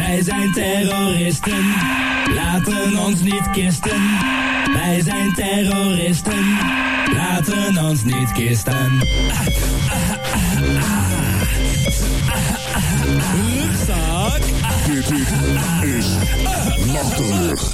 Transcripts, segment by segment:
Wij zijn terroristen, laten ons niet kisten. Wij zijn terroristen, laten ons niet kisten. Rugzak. Dit is Nachterug.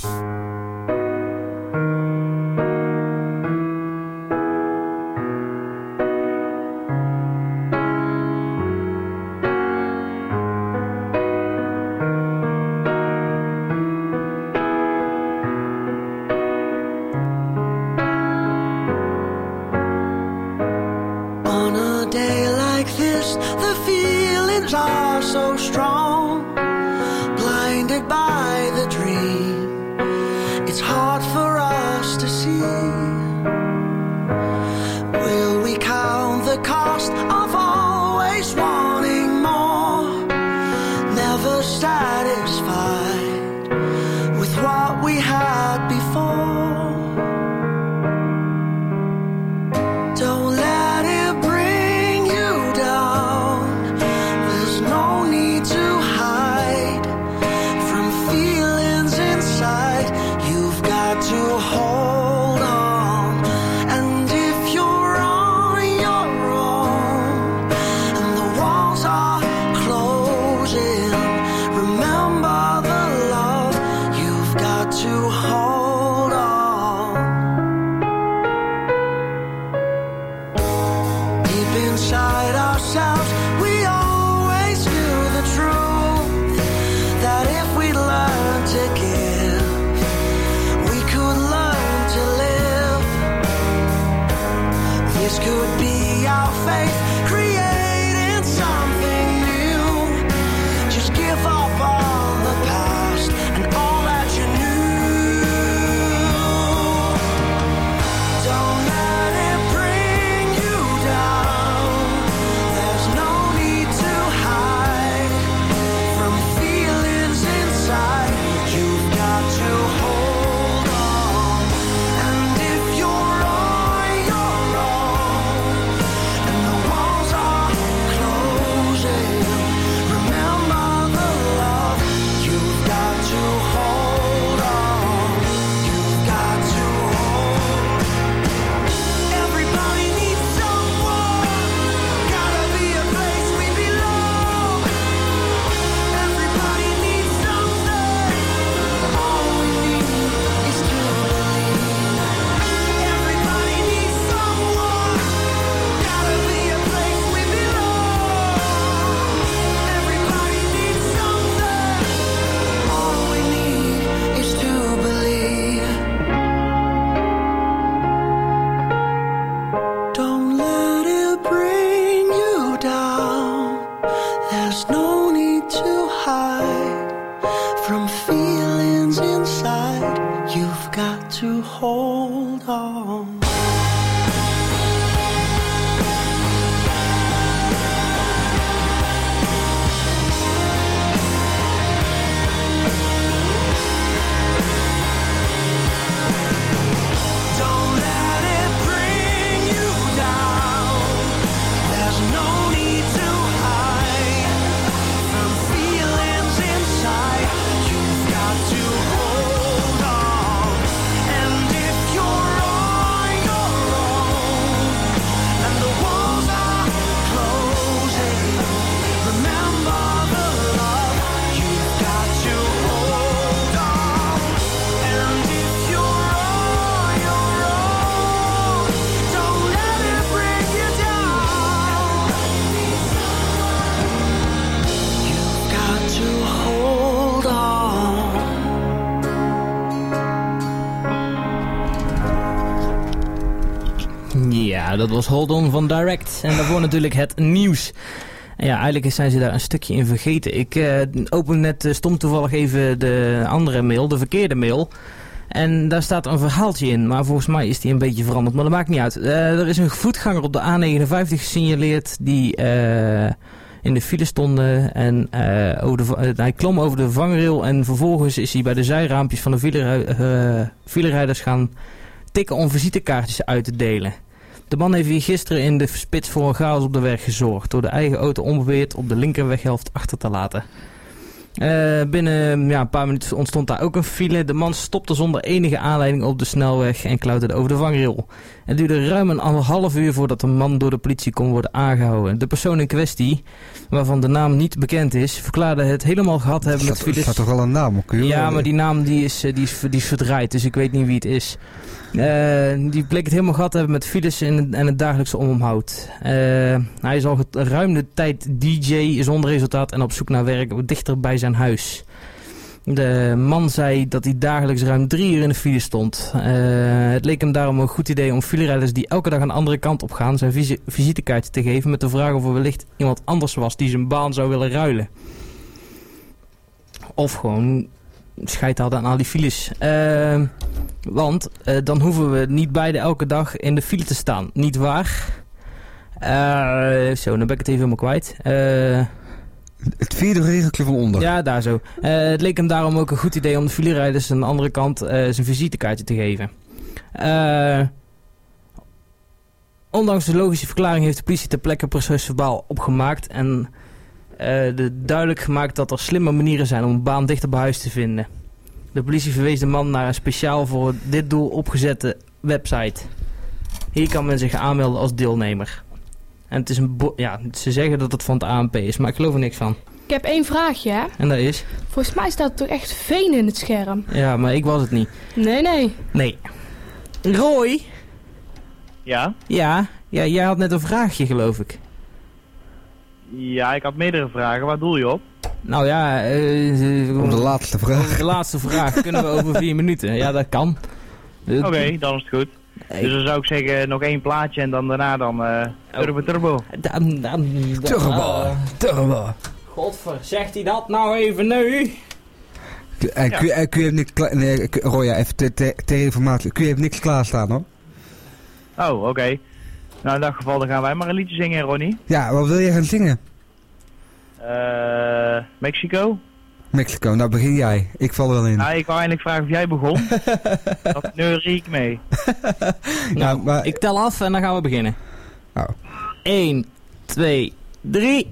Ja, dat was Hold On van Direct. En daarvoor natuurlijk het nieuws. En ja, eigenlijk zijn ze daar een stukje in vergeten. Ik open net stom toevallig even de andere mail, de verkeerde mail. En daar staat een verhaaltje in, maar volgens mij is die een beetje veranderd. Maar dat maakt niet uit. Er is een voetganger op de A59 gesignaleerd die in de file stonden. En hij klom over de vangrail en vervolgens is hij bij de zijraampjes van de filerijders gaan tikken om visitekaartjes uit te delen. De man heeft hier gisteren in de spits voor een chaos op de weg gezorgd door de eigen auto onbeweerd op de linkerweghelft achter te laten. Binnen een paar minuten ontstond daar ook een file. De man stopte zonder enige aanleiding op de snelweg en klauterde over de vangrail. Het duurde ruim een 1,5 uur voordat de man door de politie kon worden aangehouden. De persoon in kwestie, waarvan de naam niet bekend is, verklaarde het helemaal gehad te hebben met files. Er staat toch wel een naam op? Ja, maar die naam die is verdraaid, dus ik weet niet wie het is. Die bleek het helemaal gehad te hebben met files en het dagelijkse onomhoud. Hij is al ruim de tijd DJ zonder resultaat en op zoek naar werk dichter bij zijn huis. De man zei dat hij dagelijks ruim 3 uur in de file stond. Het leek hem daarom een goed idee om filerijders die elke dag een andere kant op gaan zijn visitekaartje te geven met de vraag of er wellicht iemand anders was die zijn baan zou willen ruilen. Of gewoon scheid hadden aan al die files. Want dan hoeven we niet beide elke dag in de file te staan. Niet waar? Zo, dan ben ik het even helemaal kwijt. Het 4e regeltje van onder. Ja, daar zo. Het leek hem daarom ook een goed idee om de filerijders aan de andere kant zijn visitekaartje te geven. Ondanks de logische verklaring heeft de politie ter plekke procesverbaal opgemaakt en duidelijk gemaakt dat er slimme manieren zijn om een baan dichter bij huis te vinden. De politie verwees de man naar een speciaal voor dit doel opgezette website. Hier kan men zich aanmelden als deelnemer. En het is ze zeggen dat het van het ANP is, maar ik geloof er niks van. Ik heb 1 vraagje, hè? En dat is? Volgens mij staat er toch echt Veen in het scherm? Ja, maar ik was het niet. Nee. Roy? Ja? Ja, jij had net een vraagje, geloof ik. Ja, ik had meerdere vragen. Waar doel je op? Nou ja, Op de laatste vraag. De laatste vraag kunnen we over 4 minuten. Ja, dat kan. Oké, dan is het goed. Dus dan zou ik zeggen nog 1 plaatje en dan daarna Turbo. Turbo. Godver, zegt hij dat nou even nu? Kun je niks Roy, even ter informatie. Kun je niks klaarstaan, hoor? Oh, oké. Nou, in dat geval dan gaan wij maar een liedje zingen, Ronnie. Ja, wat wil je gaan zingen? Mexico. Mexico, nou begin jij. Ik val er wel in. Nou, ik wou eigenlijk vragen of jij begon. Dat neurie ik mee. Nou, maar ik tel af en dan gaan we beginnen. Oh. 1, 2, 3...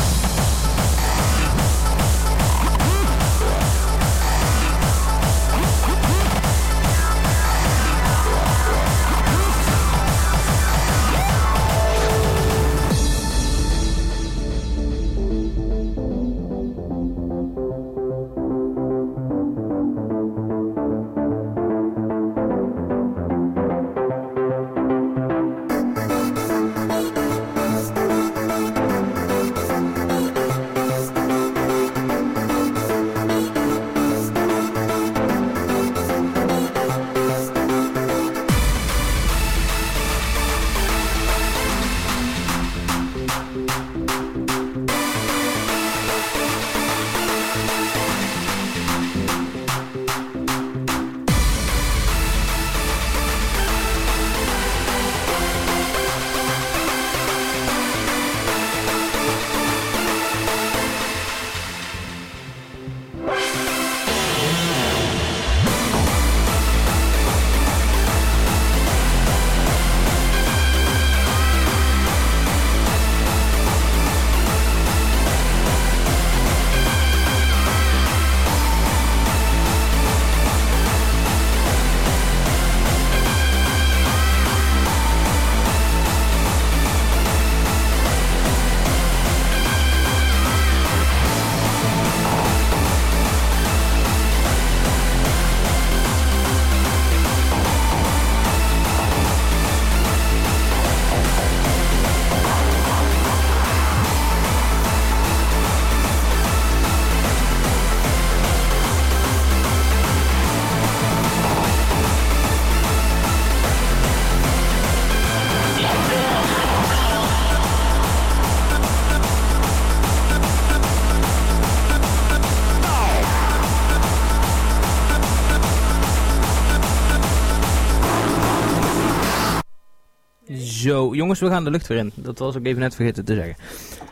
Zo, jongens, we gaan de lucht weer in. Dat was ik even net vergeten te zeggen.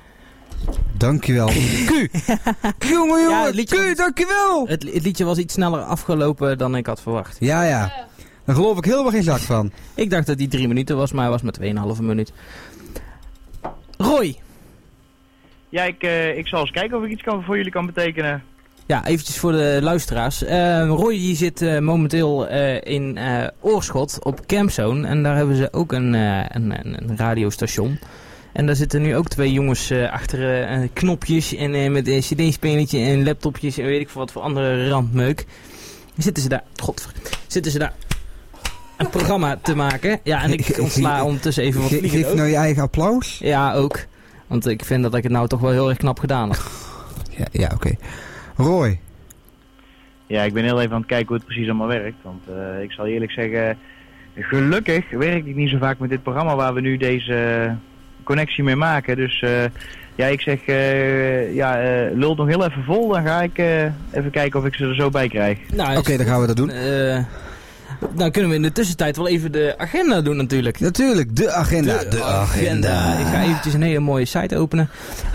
Dankjewel. Q! Jongen, Ja, Q, dankjewel! Het liedje was iets sneller afgelopen dan ik had verwacht. Ja. Daar geloof ik helemaal geen zak van. Ik dacht dat die 3 minuten was, maar hij was maar 2,5 minuut. Roy! Ja, ik zal eens kijken of ik iets voor jullie kan betekenen. Ja, eventjes voor de luisteraars. Roy die zit momenteel in Oorschot op Campzone. En daar hebben ze ook een radiostation. En daar zitten nu ook 2 jongens achter knopjes en met een cd-spelertje en laptopjes en weet ik veel wat voor andere randmeuk. Zitten ze daar een programma te maken. Ja, en ik ontsla ondertussen even wat vliegen. Geef nou je eigen applaus? Ja, ook. Want ik vind dat ik het nou toch wel heel erg knap gedaan heb. Ja, oké. Roy. Ja, ik ben heel even aan het kijken hoe het precies allemaal werkt. Want ik zal eerlijk zeggen, gelukkig werk ik niet zo vaak met dit programma waar we nu deze connectie mee maken. Dus ja, ik zeg, lul nog heel even vol. Dan ga ik even kijken of ik ze er zo bij krijg. Nou, Oké, dan gaan we dat doen. Dan kunnen we in de tussentijd wel even de agenda doen natuurlijk. Natuurlijk, de agenda. De agenda. Ik ga eventjes een hele mooie site openen.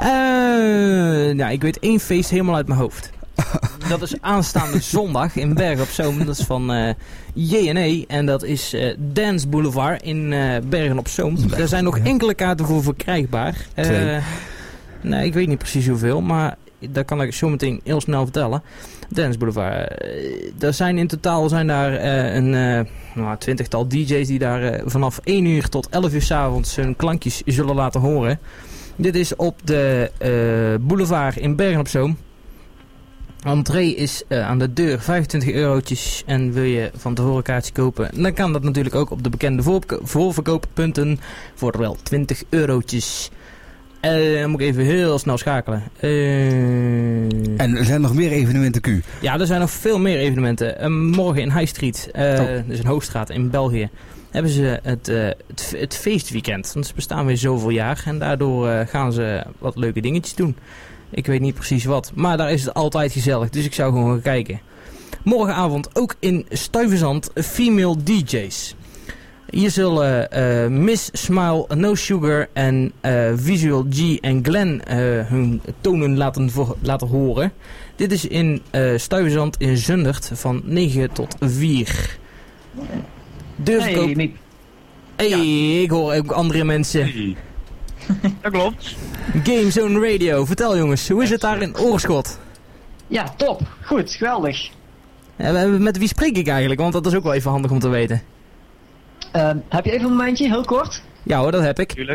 Ik weet 1 feest helemaal uit mijn hoofd. Dat is aanstaande zondag in Bergen op Zoom. Dat is van JNE en dat is Dance Boulevard in Bergen op Zoom. Er zijn nog enkele kaarten voor verkrijgbaar. 2. Nee, ik weet niet precies hoeveel, maar dat kan ik zo meteen heel snel vertellen. Dance Boulevard. Er zijn in totaal een 20-tal DJ's die daar vanaf 1 uur tot 11 uur 's avonds hun klankjes zullen laten horen. Dit is op de boulevard in Bergen op Zoom. Entree is aan de deur 25 eurotjes en wil je van tevoren kaartjes kopen, dan kan dat natuurlijk ook op de bekende voorverkooppunten voor wel 20 eurotjes. Dan moet ik even heel snel schakelen. En er zijn nog meer evenementen, Q? Ja, er zijn nog veel meer evenementen. Morgen in High Street, dus in Hoogstraat in België, hebben ze het feestweekend. Want ze bestaan weer zoveel jaar en daardoor gaan ze wat leuke dingetjes doen. Ik weet niet precies wat, maar daar is het altijd gezellig, dus ik zou gewoon gaan kijken. Morgenavond ook in Stuyvesant female DJ's. Hier zullen Miss Smile, No Sugar en Visual G en Glenn hun tonen laten horen. Dit is in Stuyvesant in Zundert van 9 tot 4. Deurverkoop. Ik hoor ook andere mensen. Hey. Dat klopt. Gamezone Radio, vertel jongens, hoe is het daar in Oorschot? Ja, top. Goed, geweldig. Met wie spreek ik eigenlijk? Want dat is ook wel even handig om te weten. Heb je even een momentje, heel kort? Ja hoor, dat heb ik. Tuurlijk.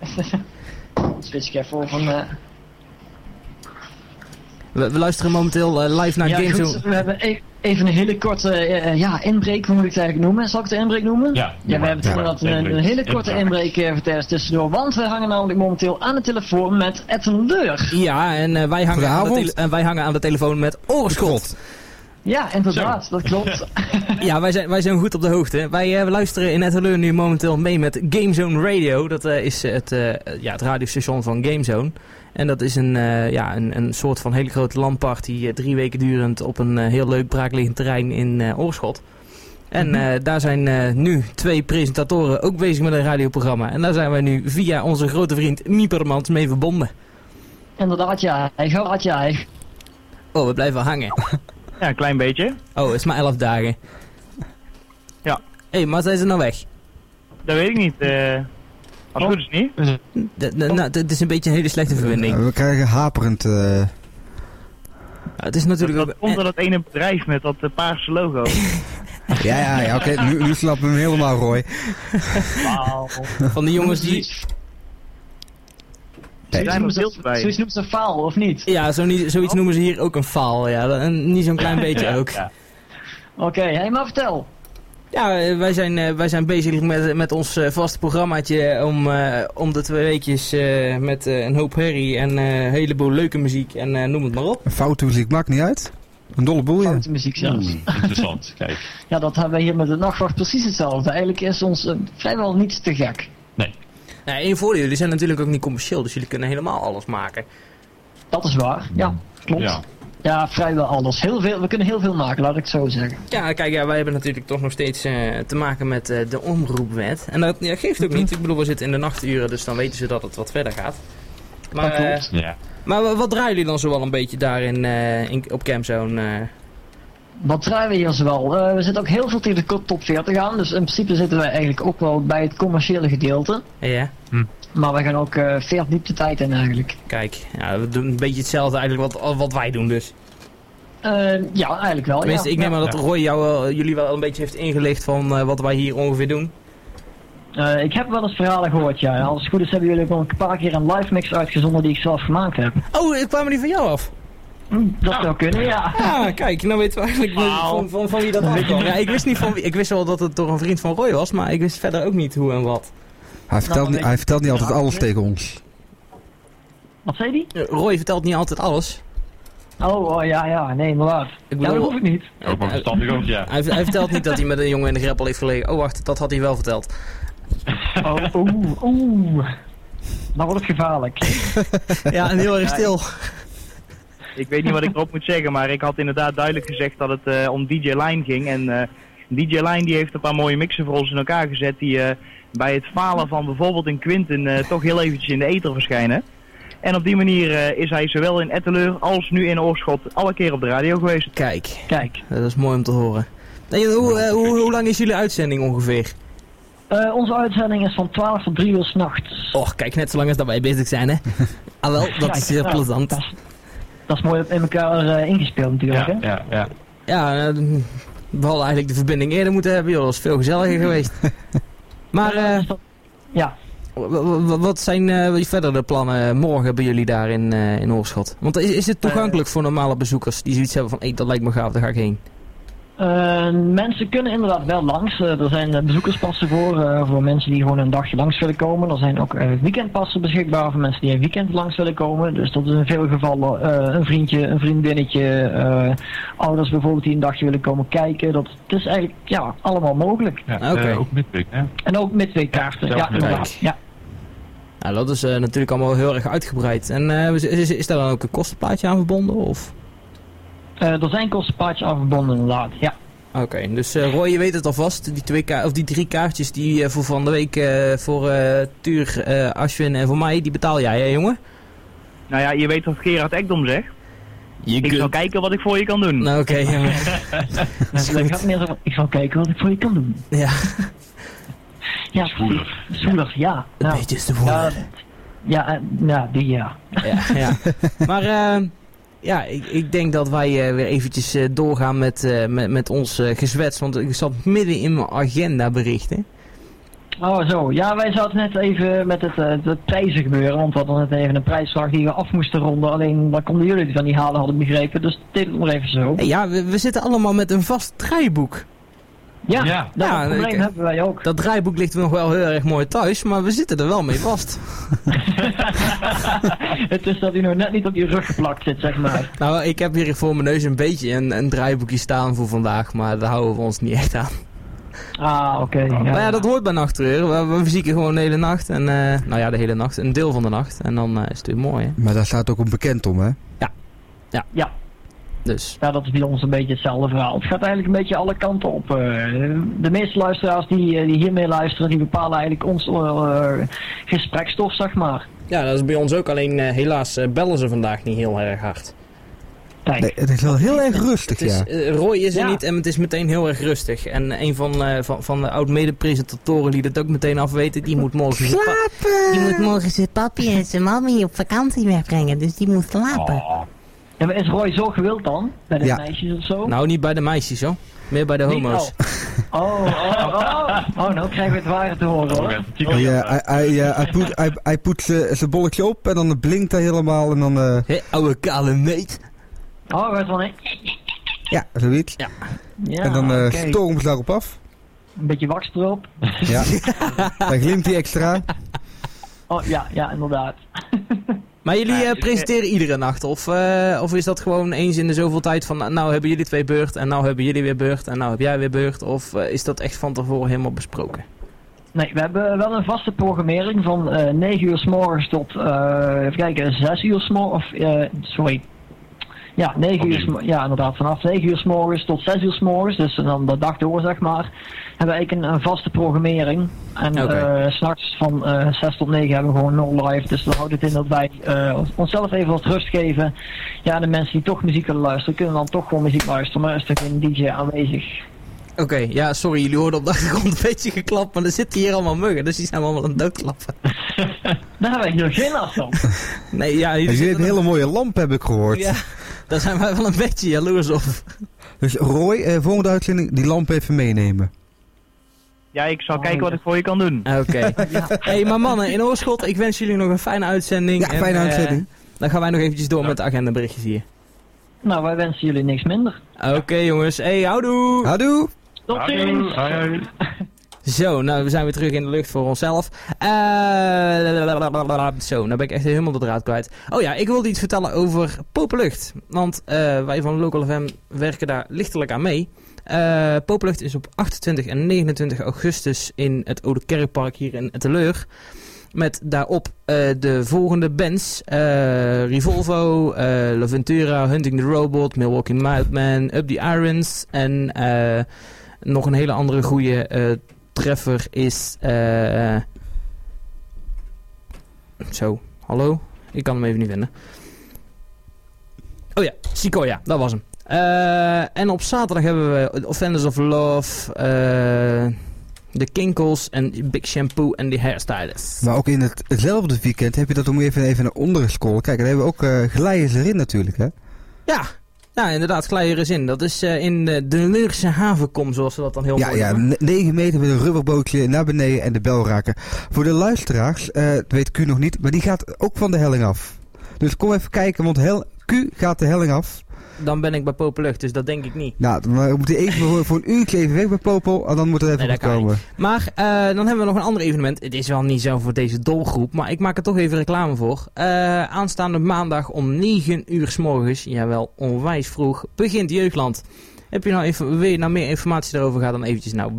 Switch ik even van... We luisteren momenteel live naar Gamezone. Goed, we hebben even een hele korte inbreek, hoe moet ik het eigenlijk noemen? Zal ik het inbreek noemen? Ja, we hebben inderdaad een hele korte inbreek verteld tussendoor. Want we hangen namelijk momenteel aan de telefoon met Ed Leur. Ja, en wij hangen aan de telefoon met Oorschot. Ja, inderdaad, dat klopt. Ja, wij zijn goed op de hoogte. Wij luisteren in Ed Leur nu momenteel mee met Gamezone Radio. Dat is het radiostation van Gamezone. En dat is een soort van hele grote LAN-party, 3 weken durend op een heel leuk braakliggend terrein in Oorschot. En daar zijn nu 2 presentatoren ook bezig met een radioprogramma. En daar zijn wij nu via onze grote vriend Miepermans mee verbonden. Inderdaad, ja. Oh, we blijven hangen. Ja, een klein beetje. Oh, het is maar 11 dagen. Ja. Hé, maar zijn ze nou weg? Dat weet ik niet. Als het goed is niet. Het is een beetje een hele slechte verbinding. We krijgen haperend... het is natuurlijk dat komt door dat ene bedrijf met dat paarse logo. Ja, oké. Nu snappen we hem helemaal, Roy. Wow. Van die jongens die... Zoiets noemen ze een faal, of niet? Ja, zoiets noemen ze hier ook een faal. Ja. En niet zo'n klein beetje ook. Ja. Oké, maar vertel. Ja, wij zijn bezig met ons vaste programmaatje om de 2 weekjes met een hoop herrie en een heleboel leuke muziek en noem het maar op. Foute muziek maakt niet uit. Een dolle boel, ja. Foute muziek zelfs. Interessant, kijk. Ja, dat hebben we hier met de nachtwacht precies hetzelfde. Eigenlijk is ons vrijwel niets te gek. Nee. Ja, één voordeel, jullie zijn natuurlijk ook niet commercieel, dus jullie kunnen helemaal alles maken. Dat is waar, ja, klopt. Ja, vrijwel alles. We kunnen heel veel maken, laat ik het zo zeggen. Ja, kijk, wij hebben natuurlijk toch nog steeds te maken met de omroepwet. En dat geeft ook niet. Ik bedoel, we zitten in de nachturen, dus dan weten ze dat het wat verder gaat. Maar, dat klopt. Maar wat draaien jullie dan zo wel een beetje daar op Campzone? Wat draaien we hier zoal? We zitten ook heel veel tegen de top 40 aan, dus in principe zitten we eigenlijk ook wel bij het commerciële gedeelte. Ja. Maar we gaan ook veel diepte tijd in eigenlijk. Kijk, ja, we doen een beetje hetzelfde eigenlijk wat wij doen dus. Ja, eigenlijk wel. Tenminste, ja. Ik neem aan dat Roy jullie wel een beetje heeft ingelicht van wat wij hier ongeveer doen. Ik heb wel eens verhalen gehoord, ja. Als het goed is hebben jullie ook nog een paar keer een live mix uitgezonden die ik zelf gemaakt heb. Oh, ik kwam die van jou af? Dat zou kunnen, ja. Ah, kijk, nou weten we eigenlijk van wie dat afkwam. Ja, ik wist niet van wie. Ik wist wel dat het door een vriend van Roy was, maar ik wist verder ook niet hoe en wat. Hij vertelt niet altijd alles tegen ons. Wat zei hij? Roy vertelt niet altijd alles. Oh, ja, nee, inderdaad. Ja, dat hoef ik niet. Ook maar verstandig ook, ja. Hij vertelt niet dat hij met een jongen in de greppel heeft gelegen. Oh, wacht, dat had hij wel verteld. Oeh. Dan wordt het gevaarlijk. Ja, en heel erg stil. Ik weet niet wat ik erop moet zeggen, maar ik had inderdaad duidelijk gezegd dat het om DJ Line ging. En DJ Line die heeft een paar mooie mixen voor ons in elkaar gezet die bij het falen van bijvoorbeeld een Quinten toch heel eventjes in de ether verschijnen. En op die manier is hij zowel in Etteleur als nu in Oorschot alle keer op de radio geweest. Kijk. Dat is mooi om te horen. En hoe lang is jullie uitzending ongeveer? Onze uitzending is van 12 tot 3 uur 's nachts. Och, kijk, net zo lang als dat wij bezig zijn, hè? Ah wel, dat is zeer plezant. Dat is mooi in elkaar ingespeeld natuurlijk, hè? Ja, we hadden eigenlijk de verbinding eerder moeten hebben, joh. Dat is veel gezelliger geweest. Maar, ja. Wat zijn verder de plannen morgen bij jullie daar in Oorschot? Want is het toegankelijk voor normale bezoekers die zoiets hebben van, dat lijkt me gaaf, daar ga ik heen? Mensen kunnen inderdaad wel langs. Er zijn bezoekerspassen voor mensen die gewoon een dagje langs willen komen. Er zijn ook weekendpassen beschikbaar voor mensen die een weekend langs willen komen. Dus dat is in veel gevallen een vriendje, een vriendinnetje, ouders bijvoorbeeld die een dagje willen komen kijken. Het is eigenlijk allemaal mogelijk. Ja, ook midweek, hè? En ook midweekkaarten, ja, inderdaad. Ja. Nou, dat is natuurlijk allemaal heel erg uitgebreid. En is daar dan ook een kostenplaatje aan verbonden? Of? Er zijn kostenplaatjes aan verbonden inderdaad, ja. Oké, dus Roy, je weet het alvast. Die 3 kaartjes die voor van de week voor Tuur, Ashwin en voor mij, die betaal jij, hè jongen? Nou ja, je weet wat Gerard Ekdom zegt. Ik zal kijken wat ik voor je kan doen. Nou oké, jongen. Ik zal kijken wat ik voor je kan doen. Ja. Ja, spoedig, ja. Een beetje is te voelen. Ja. Maar ik denk dat wij weer eventjes doorgaan met ons gezwets. Want ik zat midden in mijn agenda berichten. Oh zo, ja, wij zaten net even met het prijzen gebeuren. Want we hadden net even een prijsvraag die we af moesten ronden. Alleen daar konden jullie van niet halen, hadden begrepen. Dus dit nog even zo. Ja, we zitten allemaal met een vast draaiboek. Ja, dat probleem hebben wij ook. Dat draaiboek ligt nog wel heel erg mooi thuis, maar we zitten er wel mee vast. Het is dat hij nog net niet op je rug geplakt zit, zeg maar. Nou, ik heb hier voor mijn neus een beetje een draaiboekje staan voor vandaag, maar daar houden we ons niet echt aan. Ah, oké. Maar ja, dat hoort bij Nachttreur. We verzieken gewoon de hele nacht. En, de hele nacht. Een deel van de nacht. En dan is het weer mooi, hè? Maar daar staat ook een bekend om, hè? Ja. Dus. Ja, dat is bij ons een beetje hetzelfde verhaal. Het gaat eigenlijk een beetje alle kanten op. De meeste luisteraars die hiermee luisteren, die bepalen eigenlijk ons gesprekstof, zeg maar. Ja, dat is bij ons ook. Alleen helaas bellen ze vandaag niet heel erg hard. Kijk. Nee, het is wel heel erg rustig, Roy is er niet en het is meteen heel erg rustig. En een van de oud-mede-presentatoren die dat ook meteen afweten, die moet morgen slapen. Die moet morgen zijn papi en zijn mami op vakantie wegbrengen, dus die moet slapen. Oh. Ja, maar is Roy zo gewild dan? Bij de meisjes of zo? Nou, niet bij de meisjes hoor. Meer bij de homo's. Nou krijgen we het ware te horen hoor. Hij poetst zijn bolletje op en dan blinkt hij helemaal en dan... Hé, oude kale meet. Oh, wat dan? Ja, zoiets. Ja. En dan stormen ze daarop af. Een beetje wax erop. Ja. Dan glimt hij extra. Oh, ja, inderdaad. Maar jullie presenteren iedere nacht? Of is dat gewoon eens in de zoveel tijd van... Nou hebben jullie 2 beurt en nou hebben jullie weer beurt en nou heb jij weer beurt? Of is dat echt van tevoren helemaal besproken? Nee, we hebben wel een vaste programmering van 9 uur 's morgens tot 6 uur 's morgens. Ja, 9 uur, ja inderdaad, vanaf 9 uur 's morgens tot 6 uur 's morgens, dus dan de dag door zeg maar, hebben we eigenlijk een vaste programmering. En 's nachts van 6 tot 9 hebben we gewoon no live, dus dat houdt het in dat wij onszelf even wat rust geven. Ja, de mensen die toch muziek willen luisteren, kunnen dan toch gewoon muziek luisteren, maar er is toch geen DJ aanwezig. Oké, ja, sorry, jullie hoorden op de achtergrond een beetje geklapt, maar er zitten hier allemaal muggen, dus die zijn allemaal aan het doodklappen. Daar hebben we hier geen last van. Nee, ja, jullie een hele mooie lamp, heb ik gehoord. Ja. Daar zijn wij wel een beetje jaloers op. Dus Roy, volgende uitzending, die lamp even meenemen. Ja, ik zal kijken wat ik voor je kan doen. Oké. Hey, maar mannen, in Oorschot, ik wens jullie nog een fijne uitzending. Ja, fijne uitzending. Dan gaan wij nog eventjes door met de agendaberichtjes hier. Nou, wij wensen jullie niks minder. Oké, jongens. Hey, houdoe! Houdoe! Tot ziens! Zo, nou, we zijn weer terug in de lucht voor onszelf. Zo, nou ben ik echt helemaal de draad kwijt. Oh ja, ik wilde iets vertellen over Populucht. Want wij van Local FM werken daar lichtelijk aan mee. Populucht is op 28 en 29 augustus in het Oude Kerkpark hier in Etteleur. Met daarop de volgende bands. Revolvo, La Ventura, Hunting the Robot, Milwaukee Madman, Up the Irons. En nog een hele andere goede treffer is... Zo, hallo? Ik kan hem even niet vinden. Oh ja, Sequoia, dat was hem. En op zaterdag hebben we Offenders of Love, de Kinkles en Big Shampoo en de Hairstylists. Maar ook in hetzelfde weekend heb je dat om even naar onderen scrollen. Kijk, daar hebben we ook Glijers erin natuurlijk, hè? Ja, inderdaad, Glijers in. Dat is in de Leurse havenkom, zoals ze dat dan heel mooi noemen. Ja, 9 meter met een rubberbootje naar beneden en de bel raken. Voor de luisteraars, dat weet Q nog niet, maar die gaat ook van de helling af. Dus kom even kijken, want Q gaat de helling af. Dan ben ik bij Populucht, dus dat denk ik niet. Nou, we moeten even voor een uurtje even weg bij Popel en dan moet het even komen. Maar dan hebben we nog een ander evenement. Het is wel niet zo voor deze doelgroep, maar ik maak er toch even reclame voor. Aanstaande maandag om 9 uur 's morgens, jawel, onwijs vroeg, begint Jeugdland. Wil je nou meer informatie daarover, ga dan eventjes naar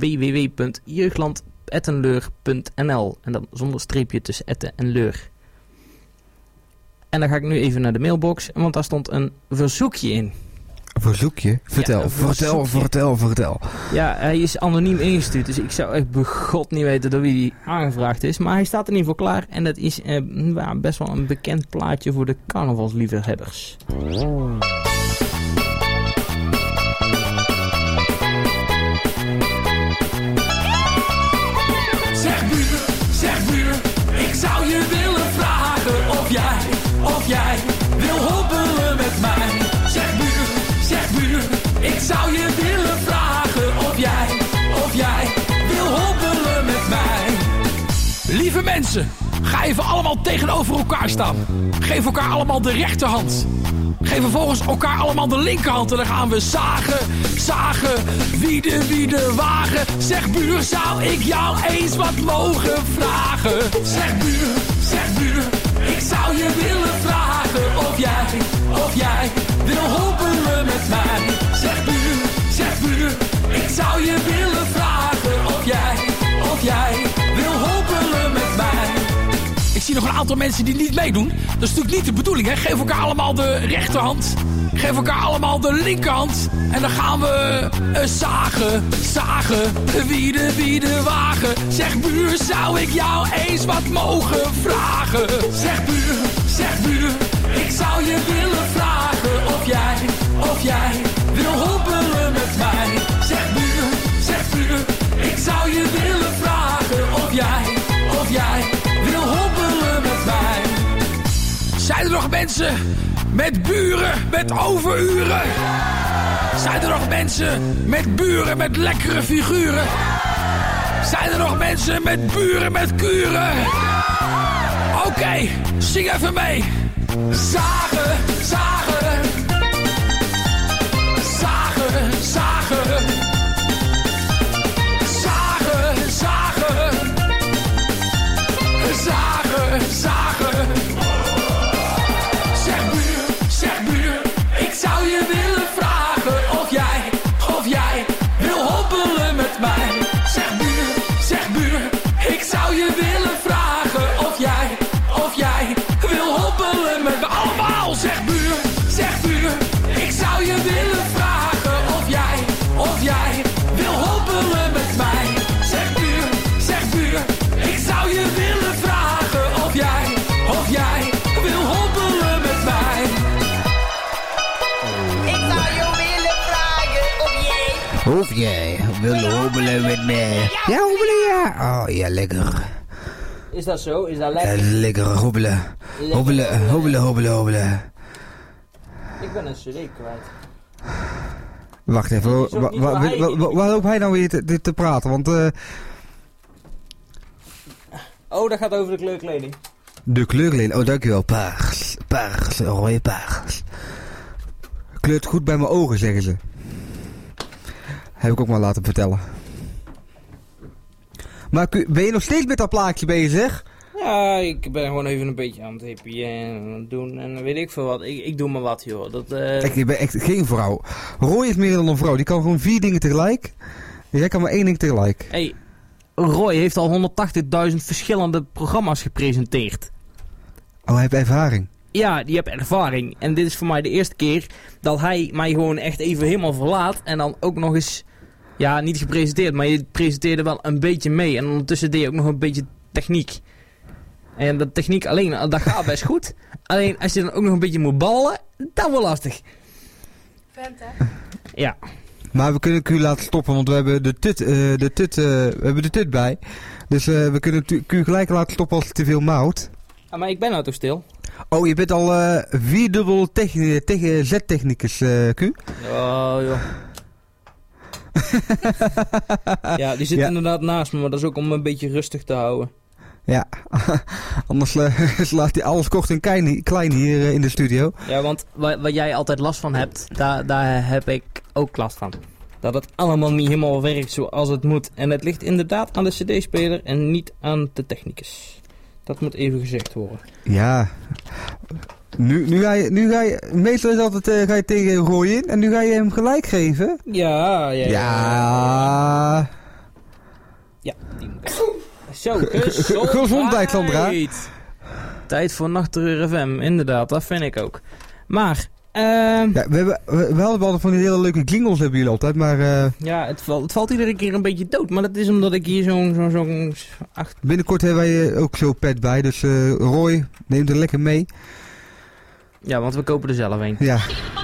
www.jeugdland@leur.nl en dan zonder streepje tussen etten en leur. En dan ga ik nu even naar de mailbox, want daar stond een verzoekje in. Een verzoekje? Vertel, ja, vertel. Ja, hij is anoniem ingestuurd, dus ik zou echt begot niet weten door wie die aangevraagd is. Maar hij staat er in ieder geval klaar en dat is best wel een bekend plaatje voor de carnavalsliefhebbers. Zeg buur, ik zou je willen vragen of jij wil hobbelen met mij. Zeg buur, ik zou je willen vragen of jij wil hobbelen met mij. Lieve mensen, ga even allemaal tegenover elkaar staan. Geef elkaar allemaal de rechterhand. Geef vervolgens elkaar allemaal de linkerhand en dan gaan we zagen, wie de wagen. Zeg buur, zou ik jou eens wat mogen vragen? Zeg buur, ik zou je willen vragen of jij wil hobbelen met mij. Zeg buur, ik zou je willen vragen of jij wil hobbelen met mij. Ik zie nog een aantal mensen die niet meedoen. Dat is natuurlijk niet de bedoeling, hè? Geef elkaar allemaal de rechterhand. Geef elkaar allemaal de linkerhand. En dan gaan we zagen, wie de wagen. Zeg buur, zou ik jou eens wat mogen vragen? Zeg buur, ik zou je willen vragen of jij wil hobbelen met mij. Zeg buur, ik zou je willen vragen of jij wil hobbelen met mij. Zijn er nog mensen met buren met overuren? Zijn er nog mensen met buren met lekkere figuren? Zijn er nog mensen met buren met kuren? Oké, zing even mee. Zagen. Zeg buur, ik zou je willen vragen of jij wil hobbelen met mij. Zeg buur, ik zou je willen vragen of jij wil hobbelen met mij. Allemaal, zeg buur, ik zou je willen vragen of jij wil hobbelen met mij. Zeg buur, ik zou je willen vragen of jij wil hobbelen met mij. Ik zou je willen vragen of jij wil hobbelen met mij. Ja, hobbelen ja. Oh ja, lekker. Is dat zo? Is dat lekker? Lekker hobbelen. Hobbelen. Ik ben een cd kwijt. Wacht even, waar loopt hij nou weer te praten? Want Oh, dat gaat over de kleurkleding. De kleurkleding, oh dankjewel. Paars, rode paars. Kleurt goed bij mijn ogen, zeggen ze. Heb ik ook maar laten vertellen. Maar ben je nog steeds met dat plaatje bezig? Ja, ik ben gewoon even een beetje aan het hippie en doen en weet ik veel wat. Ik doe maar wat, joh. Ik ben echt geen vrouw. Roy is meer dan een vrouw. Die kan gewoon 4 dingen tegelijk. Jij kan maar 1 ding tegelijk. Hey, Roy heeft al 180.000 verschillende programma's gepresenteerd. Oh, hij heeft ervaring. Ja, die heeft ervaring. En dit is voor mij de eerste keer dat hij mij gewoon echt even helemaal verlaat. En dan ook nog eens, ja, niet gepresenteerd, maar je presenteerde wel een beetje mee. En ondertussen deed je ook nog een beetje techniek. En dat techniek alleen, dat gaat best goed. Alleen als je dan ook nog een beetje moet ballen, dat wordt lastig. Vent, hè? Ja. Maar we kunnen Q laten stoppen, want we hebben de tut bij. Dus we kunnen Q gelijk laten stoppen als hij te veel mouwt. Ah, maar ik ben nou toch stil? Oh, je bent al 4-dubbel Z-technicus, Q? Oh, joh. Ja, die zit inderdaad naast me, maar dat is ook om me een beetje rustig te houden. Ja, anders slaat hij alles kort en klein hier in de studio. Ja, want waar jij altijd last van hebt, daar heb ik ook last van. Dat het allemaal niet helemaal werkt zoals het moet. En het ligt inderdaad aan de cd-speler en niet aan de technicus. Dat moet even gezegd worden. Ja, nu ga je meestal is altijd ga je tegen Roy in en nu ga je hem gelijk geven. Ja. Ja, die moet ik. Zo, gezondheid, Sandra. Tijd voor Nachtterreur FM, inderdaad, dat vind ik ook. Maar, ja, we hadden wel van die hele leuke jingles hebben jullie altijd, maar ja, het valt iedere keer een beetje dood, maar dat is omdat ik hier zo'n Binnenkort hebben wij ook zo'n pet bij, dus Roy, neem er lekker mee. Ja, want we kopen er zelf een. Ja.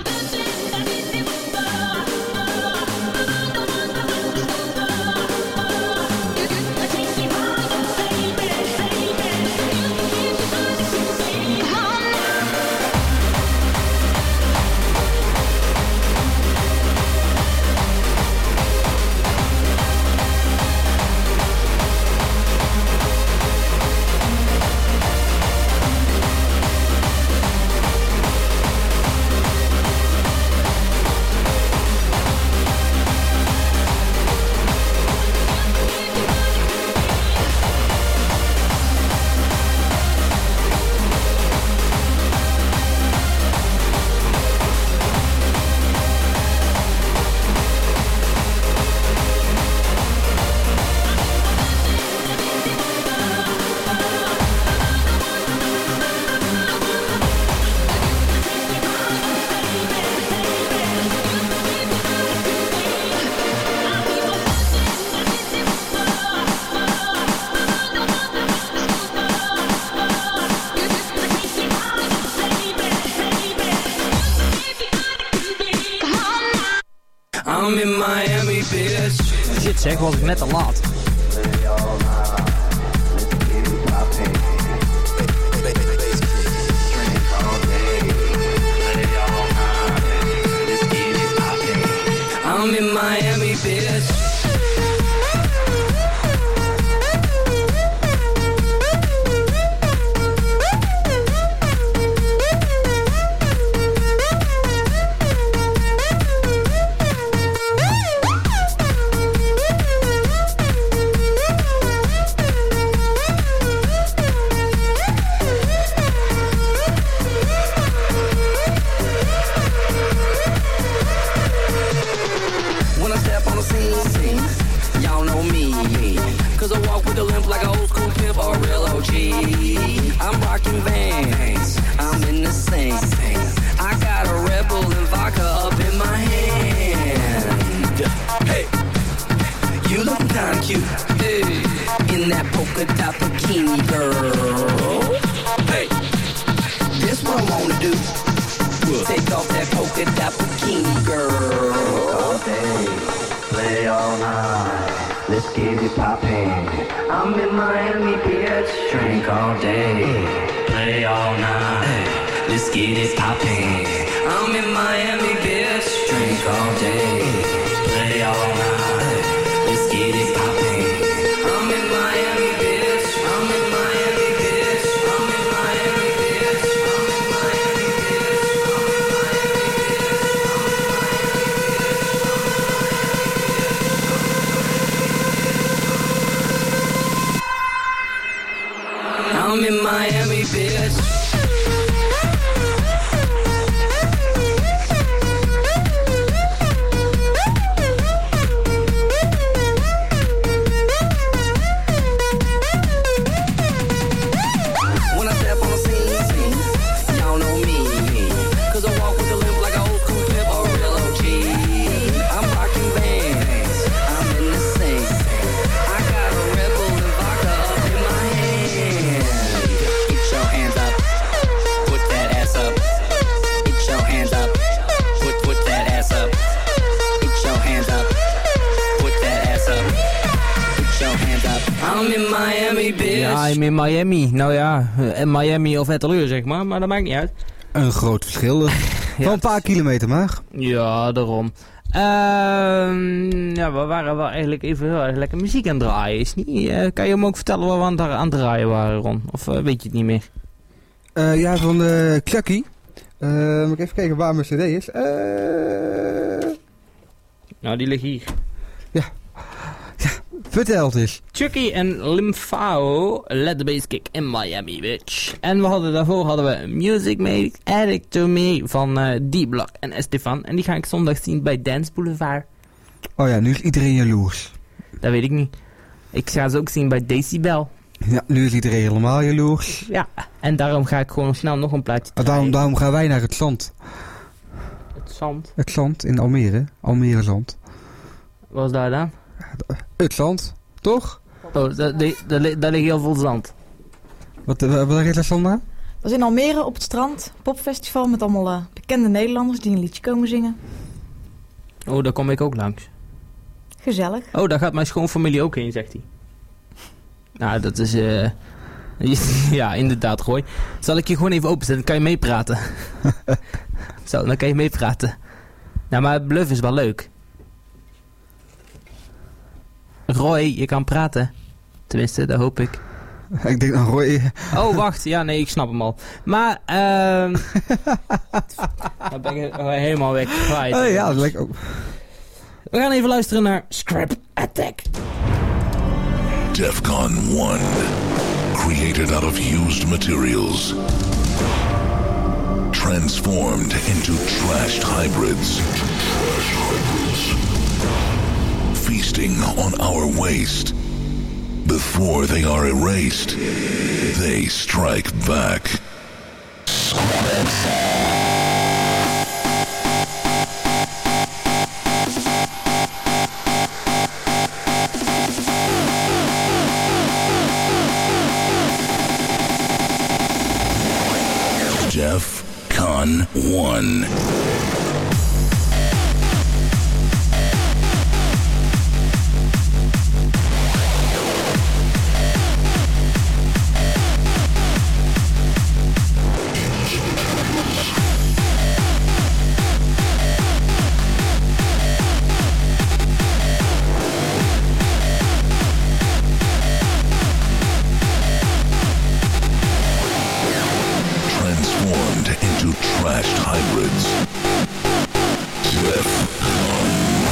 I'm in Miami, bitch. Shit zeg, was ik net te laat. I'm in Miami, bitch. I'm rocking Vans, I'm in the same. I got a Red Bull and vodka up in my hand. Hey, you look kinda cute, hey, in that polka dot bikini, girl. Hey, this what I wanna do. Take off that polka dot bikini, girl. All day, play all night. Let's get it poppin'. I'm in Miami, bitch. Drink all day, play all night. Let's get it poppin'. I'm in Miami, bitch. Ja, in Miami. Nou ja, Miami of Etteleur zeg maar dat maakt niet uit. Een groot verschil. Van een paar kilometer maar. Ja, daarom. Ja, we waren wel eigenlijk even heel erg lekker muziek aan het draaien. Is niet, kan je hem ook vertellen waar we aan het draaien waren, Ron? Of weet je het niet meer? Ja, van Chucky. Moet ik even kijken waar mijn cd is. Nou, die ligt hier. Ja, vertel het eens. Chucky en Lymphao, Let the Bass Kick in Miami, bitch. En daarvoor hadden we Music Made Addict to Me van D-Block en Estefan. En die ga ik zondag zien bij Dance Boulevard. Oh ja, nu is iedereen jaloers. Dat weet ik niet. Ik ga ze ook zien bij Decibel. Ja, nu is iedereen helemaal jaloers. Ja, en daarom ga ik gewoon snel nog een plaatje draaien. Daarom gaan wij naar het zand. Het zand? Het zand in Almere. Almere zand. Wat was daar dan? Het zand, toch? Oh, daar ligt heel veel zand. Wat is dat, Sandra? Dat is in Almere op het strand. Popfestival met allemaal bekende Nederlanders die een liedje komen zingen. Oh, daar kom ik ook langs. Gezellig. Oh, daar gaat mijn schoonfamilie ook heen, zegt hij. Nou, dat is... ja, inderdaad, Gooi. Zal ik je gewoon even openzetten? Dan kan je meepraten. Zo, dan kan je meepraten. Nou, maar bluff is wel leuk. Roy, je kan praten. Tenminste, dat hoop ik. Ik denk aan Roy. Oh, wacht. Ja, nee, ik snap hem al. Maar, dan ben ik helemaal weg. Ja, dat lijkt ook. We gaan even luisteren naar Scrap Attack. Defcon 1. Created out of used materials. Transformed into trashed hybrids. Feasting on our waste. Before they are erased, they strike back. Defcon 1. Trashed hybrids. Defcon.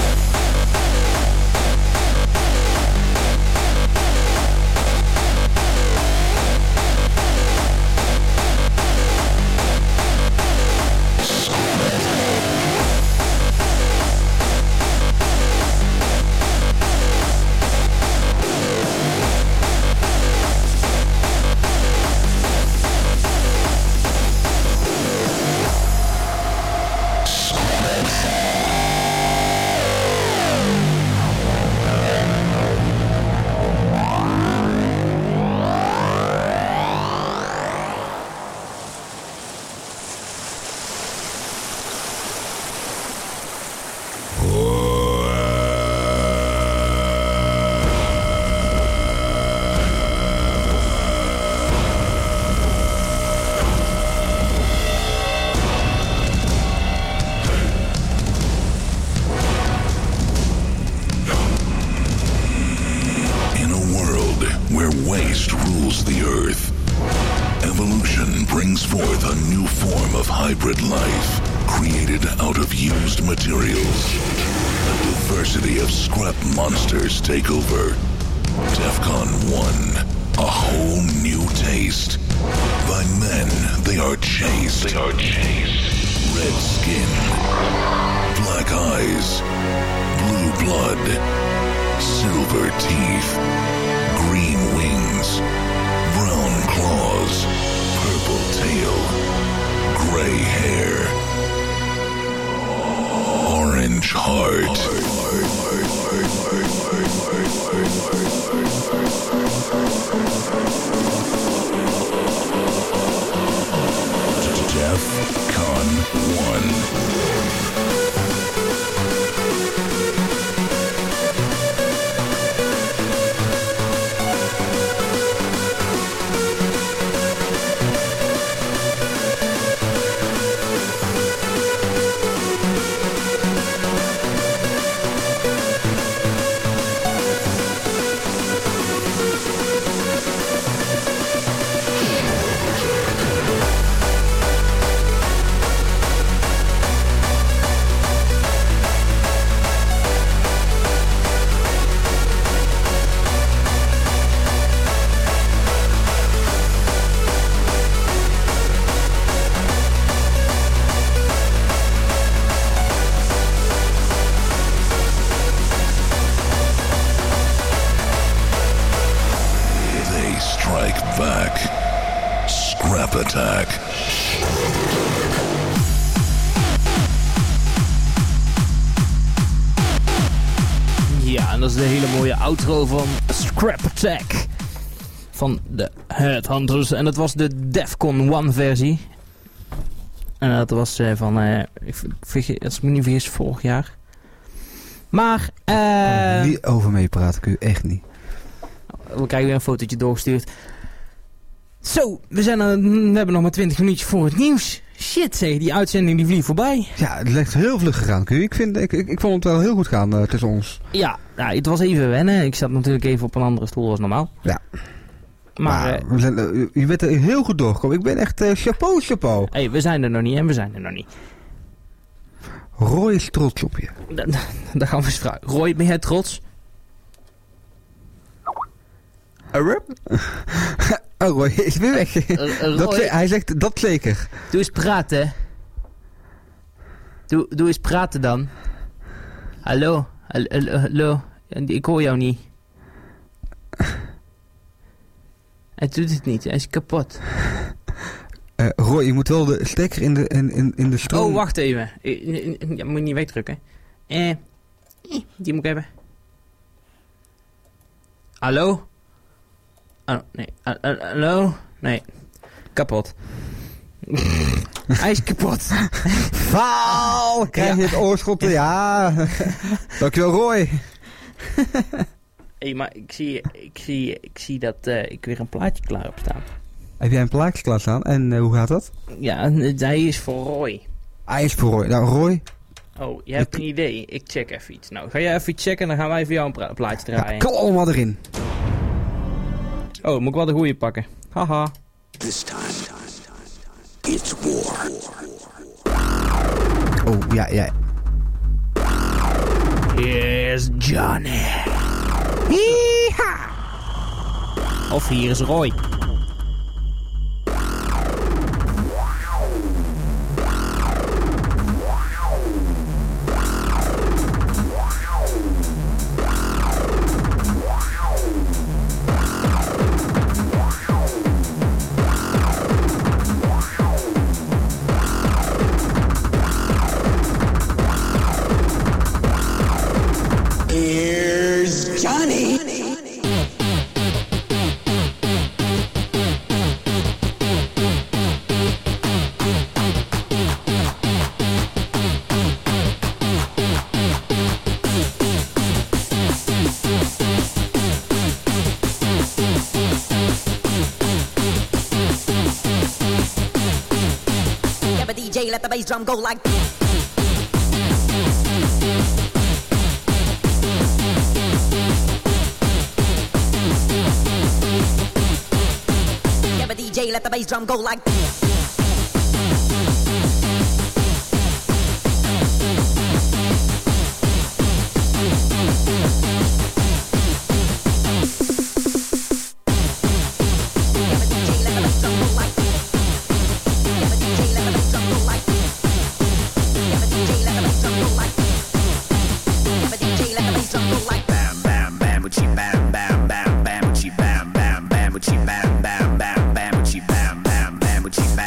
Hybrid life, created out of used materials. A diversity of scrap monsters take over. Defcon 1, a whole new taste. By men, they are chased. Red skin, black eyes, blue blood, silver teeth, green wings, brown claws, purple tail, gray hair, orange heart. Defcon 1. attack. Ja, en dat is de hele mooie outro van Scrap Attack van de Headhunters. En dat was de Defcon 1 versie. En dat was van, als ik me niet vergis, vorig jaar. Maar, niet over meepraten, kun je echt niet. We krijgen weer een fotootje doorgestuurd. Zo, we hebben nog maar 20 minuutjes voor het nieuws. Shit zeg, die uitzending die vliegt voorbij. Ja, het ligt heel vlug gegaan, Q. Ik vond het wel heel goed gaan tussen ons. Ja, nou, het was even wennen. Ik zat natuurlijk even op een andere stoel als normaal. Ja. Maar je bent er heel goed doorgekomen. Ik ben echt chapeau. Hey, we zijn er nog niet. Roy is trots op je. Daar gaan we eens vragen. Roy, ben jij trots? Oh, Roy is weer weg. Hij zegt dat zeker. Doe eens praten. Doe eens praten dan. Hallo? Hallo? Ik hoor jou niet. Hij doet het niet, hij is kapot. Roy, je moet wel de stekker in de stroom... Oh, wacht even. Je moet niet wegdrukken. Die moet ik hebben. Hallo? Oh, nee. Hallo? Nee. Kapot. Hij is kapot. Faal! Krijg je het oorschot? Ja. Dankjewel, Roy. Hé, maar ik zie dat ik weer een plaatje klaar heb staan. Heb jij een plaatje klaar staan? En hoe gaat dat? Ja, hij is voor Roy. Hij is voor Roy. Nou, Roy... Oh, je hebt een idee. Ik check even iets. Nou, ga jij even iets checken en dan gaan wij voor jou een plaatje draaien. Ja, kom allemaal erin. Oh, moet ik wel de goeie pakken. Haha. This time, it's war. Oh, ja. Here's Johnny. Yeeha! Of hier is Roy. Here's Johnny. Yeah, but DJ, let the bass drum go like. Yeah, but DJ, let the bass drum go like. Bam, bam, bam, bam, bam, bam, bam, bam, bam, bam, bam, bam, bam, bam, bam, bam,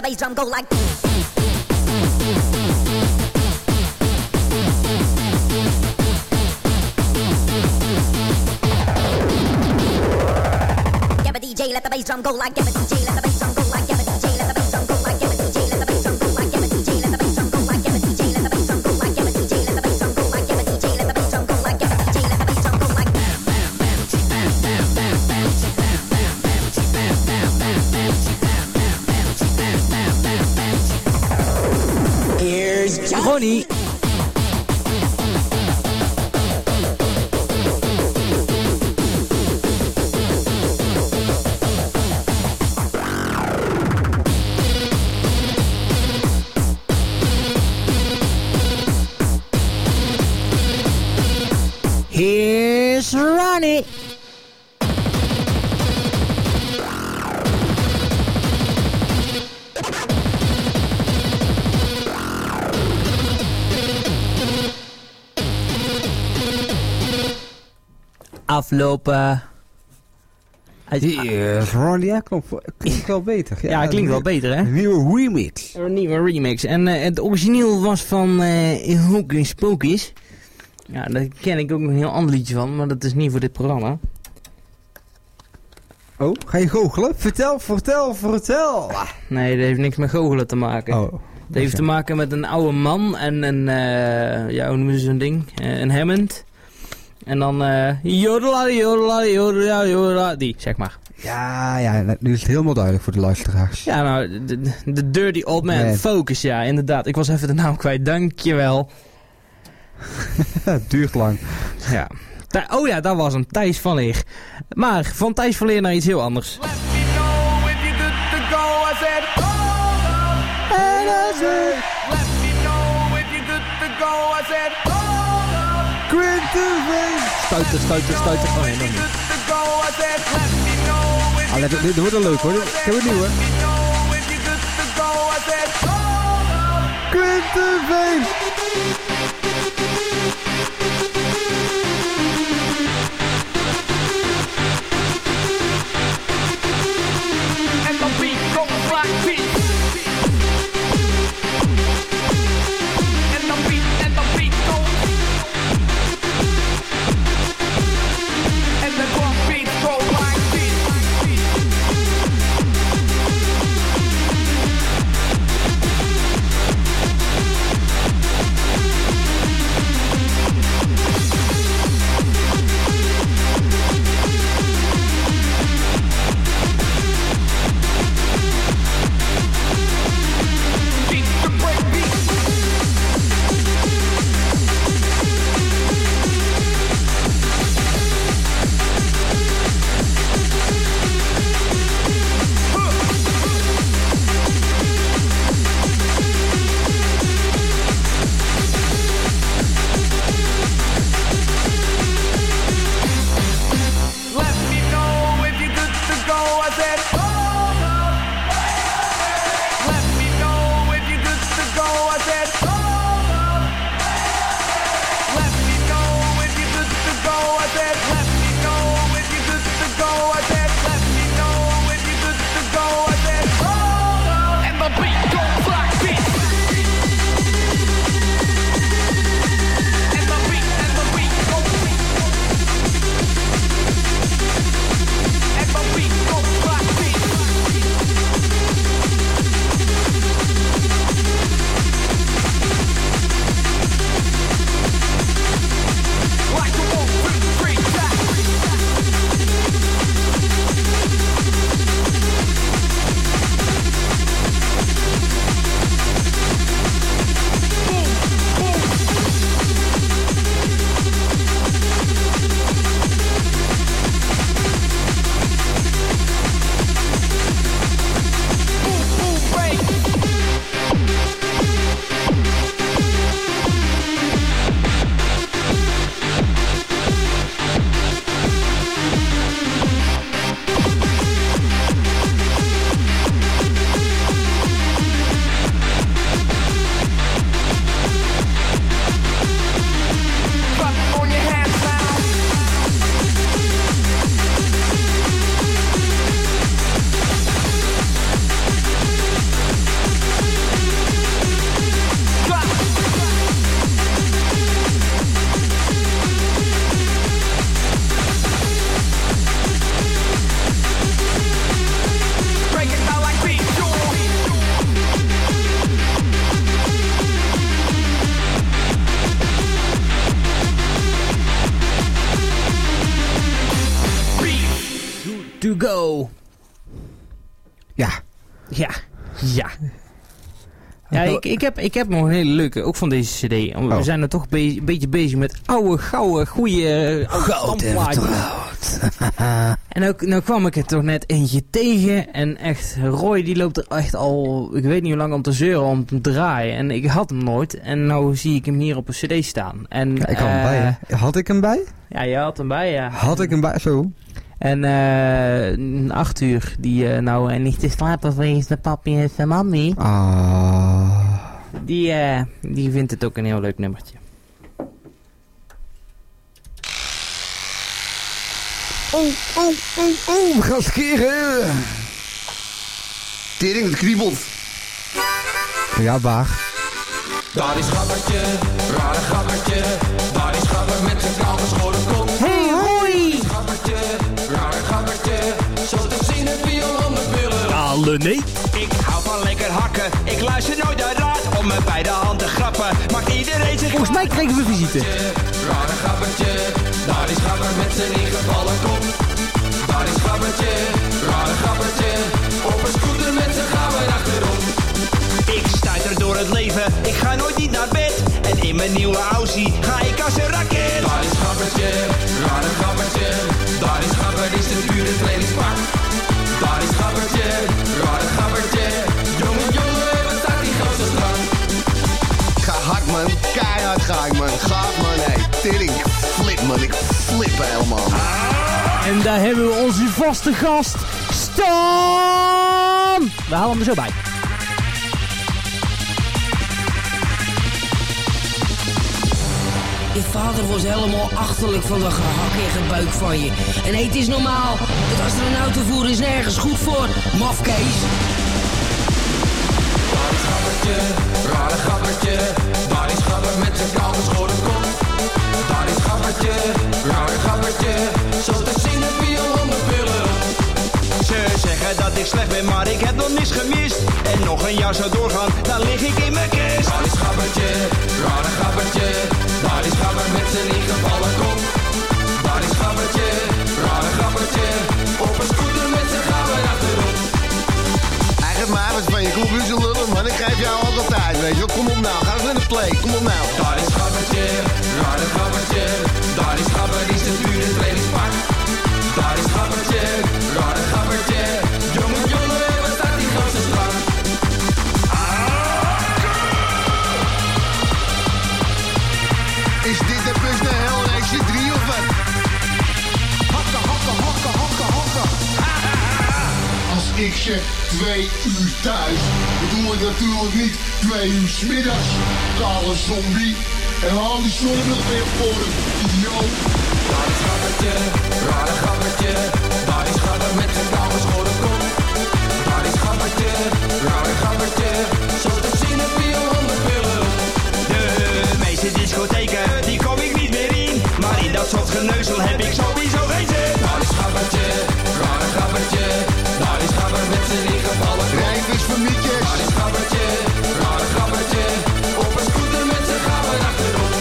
bass drum go like Give a DJ, let the bass drum go like. Give a DJ, let the bass drum go like. Give a DJ, let the bass drum go like. Give a DJ, let the bass drum go like. Give a DJ, let the bass drum go like. Give a DJ, let the bass drum go like. Give a DJ, let the bass drum go like. Give a DJ, let the bass drum go like. Give a DJ, let the bass drum go like. Bam bam bam bam bam bam bam bam bam bam bam bam bam bam bam bam. Here's Johnny. Here's Ronnie. Aflopen. Here's Ronnie. Ja, klinkt wel beter. Ja, klinkt wel beter, hè? Een nieuwe remix. Een nieuwe remix. En het origineel was van Hocus Pocus. Ja, daar ken ik ook nog een heel ander liedje van, maar dat is niet voor dit programma. Oh, ga je goochelen? Vertel! Nee, dat heeft niks met goochelen te maken. Oh. Dat heeft te maken met een oude man en een, ja, hoe noemen ze zo'n ding? Een Hammond. En dan, jodela, die, zeg maar. Ja, nu is het helemaal duidelijk voor de luisteraars. Ja, nou, de Dirty Old Man, Focus, ja, inderdaad. Ik was even de naam kwijt, dankjewel. Het duurt lang. Ja. Oh ja, dat was een Thijs van Leer. Maar van Thijs van Leer naar iets heel anders. Let me know if you're good to go. I said, hold up. En dat is het. Let me know if you're good to go. I said, hold up. Quinten Veen. Stuiten. Oh nee, nog niet. Dit wordt wel leuk hoor. Ik heb het nieuw hoor. Quinten Veen. And the beat goes like this. And the beat goes. And the drum beats go like this. Go. Ja. Ja, ik heb nog een hele leuke, ook van deze cd. We zijn er toch een beetje bezig met oude, gouden, goede stamplaatjes. En nou kwam ik er toch net eentje tegen. En echt, Roy die loopt er echt al, ik weet niet hoe lang om te zeuren, om te draaien. En ik had hem nooit. En nou zie ik hem hier op een cd staan. En, ik had hem bij, hè? Had ik hem bij? Ja, je had hem bij, ja. Had ik hem bij, zo. En Arthur, die nou niet te slapen wegens de papi en zijn mami. Die vindt het ook een heel leuk nummertje. We gaan skeren. Tering, het kriebelt. Ja, Baag. Daar is Gabbertje, rare Gabbertje. Daar is Gabber met zijn kaal geschoren kont. Hey, hoi! Gabbertje, rare Gabbertje. Zo te zien heb je al aan de billen. Nee. Ik hou van lekker hakken. Ik luister nooit naar raad om met beide handen grappen. Maakt iedereen zich... Volgens mij krijgen we visite. Rare Gabbertje, daar is Gabber met zijn ingevallen kont. Daar is Gabbertje, rare Gabbertje. Op een scooter met zijn gabber achterom. Ik stuiter door het leven, ik ga nooit niet naar bed. En in mijn nieuwe Aussie ga ik als een raket. Daar is Gabbertje, rare Gabbertje. Daar is Gabber, is de dure trainingspak. Daar is Gabbertje, rare Gabbertje. Jongen, wat staat die grote strak? Ga hard man, keihard ga ik man. Gaaf man, hey. Tering, flip man, ik flip helemaal. En daar hebben we onze vaste gast, Stan! We halen hem er zo bij. Je vader was helemaal achterlijk van dat gehak en gebuik van je. En het is normaal, het astronautenvoer is nergens goed voor, mafkees. Daar is Gabbertje, rare Gabbertje. Daar is Gabber met zijn kaal geschoren kont. Daar is Gabbertje, rare Gabbertje. Zo te zien heb je al aan de billen. Ze zeggen dat ik slecht ben, maar ik heb nog niets gemist. En nog een jaar zou doorgaan, dan lig ik in mijn kist. Daar is Gabbertje, rare Gabbertje. Daar is Gabber met zijn ingevallen kont. Daar is Gabbertje, rare Gabbertje. Op een scooter met zijn gabber achterom. Eigenlijk maar wat van je kom nu zo lullen man, ik geef jou ook altijd, weet je wel. Kom op nou, ga eens naar de play, kom op nou. Daar is Gabbertje, rare Gabbertje. Daar is Gabber, die zijn dure trainingspak. Daar is Gabbertje, rare Gabbertje. Jongen, wat staat die grote strak? Is dit de bus naar Hellrace 3 of wat? Hakken. Als ik zeg 2 uur thuis, bedoel ik natuurlijk niet 2 uur 's middags. Kale zombie. En haal die zonnebril weer voor hem, idioot. Daar is Gabbertje, rare Gabbertje. Daar is Gabber met zijn kaal geschoren kont. Daar is Gabbertje, rare Gabbertje. Zo te zien heb je al aan de billen. De meeste discotheken, die kom ik niet meer in. Maar in dat soort geneuzel heb ik sowieso geen zin. Daar is Gabbertje, rare Gabbertje. Daar is Gabber met zijn ingevallen kont. Rijnvis van Mietjes. Daar is Gabbertje, rare Gabbertje. Op een scooter met zijn gabber achterom.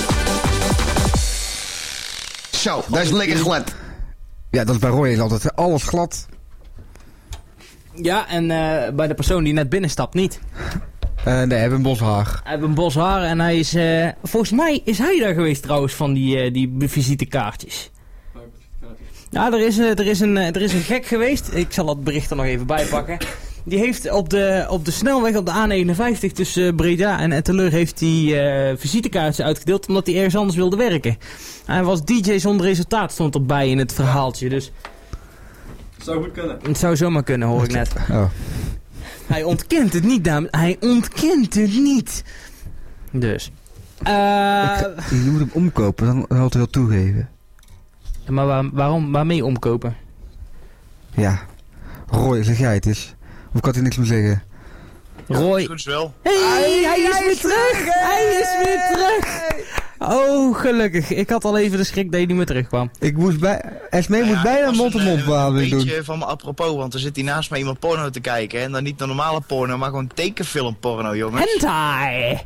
Zo, dat is lekker glad. Ja, dat is bij Roy altijd alles glad. Ja, en bij de persoon die net binnenstapt niet. Nee, hij heeft een bos haar. Hij heeft een bos haar en hij is... volgens mij is hij daar geweest trouwens van die visitekaartjes. Ja, er is een gek geweest. Ik zal dat bericht er nog even bij pakken. Die heeft op de snelweg op de A51 tussen Breda en Etteleur heeft hij visitekaartjes uitgedeeld omdat hij ergens anders wilde werken. Hij was DJ zonder resultaat, stond erbij in het verhaaltje. Dus Het zou goed kunnen. het zou zomaar kunnen, hoor ik net. Oh. Hij ontkent het niet, dames. Hij ontkent het niet. Dus. Je moet hem omkopen, dan had hij wel toegeven. Maar waarom? Waarmee omkopen? Ja. Roy, zeg jij het eens. Of kan hij niks meer zeggen? Roy. Goed wel. Hey, hij is weer terug! Hij is weer terug! Oh, gelukkig. Ik had al even de schrik dat hij niet meer terugkwam. Ik moest Esmee moest bijna mond-to-mond behandeling doen. Een beetje van me apropos, want er zit hier naast mij iemand porno te kijken. En dan niet de normale porno, maar gewoon tekenfilmporno, jongens. Hentai!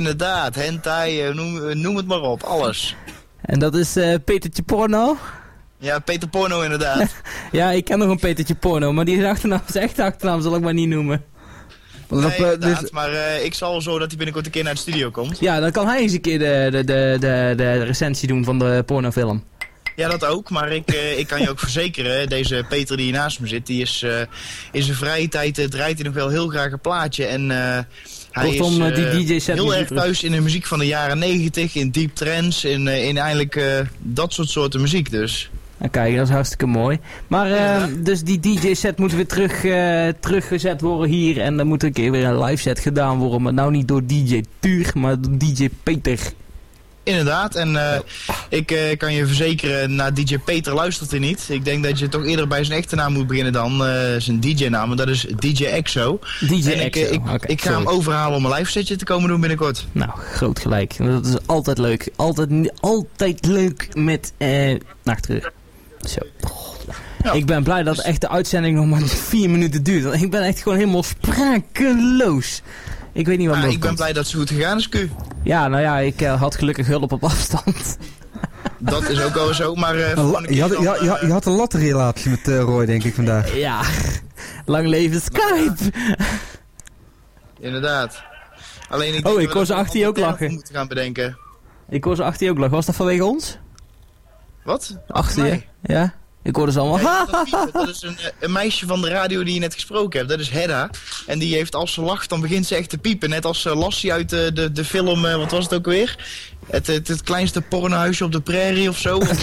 Inderdaad, hentai, noem het maar op, alles. En dat is Petertje Porno? Ja, Peter Porno inderdaad. Ja, ik ken nog een Petertje Porno, maar die zijn echte achternaam zal ik maar niet noemen. Nee, inderdaad, maar ik zal wel zo dat hij binnenkort een keer naar de studio komt. Ja, dan kan hij eens een keer de recensie doen van de pornofilm. Ja, dat ook, maar ik kan je ook verzekeren, deze Peter die hier naast me zit, die is in zijn vrije tijd draait hij nog wel heel graag een plaatje. En hij kortom, is die DJ-set heel erg thuis in de muziek van de jaren 90, in deep trance, in eigenlijk dat soorten muziek dus. Nou, kijk, dat is hartstikke mooi. Maar dus die DJ-set moet weer teruggezet worden hier. En dan moet een keer weer een live set gedaan worden. Maar nou niet door DJ Tuur, maar door DJ Peter. Inderdaad, en ik kan je verzekeren, naar DJ Peter luistert hij niet. Ik denk dat je toch eerder bij zijn echte naam moet beginnen dan zijn DJ-naam. En dat is DJ Exo. DJ en Exo. Ik ga hem overhalen om een live setje te komen doen binnenkort. Nou, groot gelijk. Dat is altijd leuk. Altijd leuk met Nachtruur. Zo. Ja. Ik ben blij dat echt de uitzending nog maar 4 minuten duurt. Want ik ben echt gewoon helemaal sprakeloos. Ik weet niet wat ik ben blij dat het zo goed gegaan is, Q. Ja, nou ja, ik had gelukkig hulp op afstand. Dat is ook wel zo, maar... je had een latterrelatie met Roy, denk ik, vandaag. Ja, lang leven Skype. Inderdaad. Alleen ik hoor ze achter je ook lachen. Moeten gaan bedenken. Ik hoor ze achter je ook lachen. Was dat vanwege ons? Wat? Achter je? Ja. Ik hoorde ze allemaal. Nee, dat is een meisje van de radio die je net gesproken hebt. Dat is Hedda. En die heeft, als ze lacht, dan begint ze echt te piepen. Net als Lassie uit de film, wat was het ook weer? Het kleinste pornohuisje op de prairie of zo. Of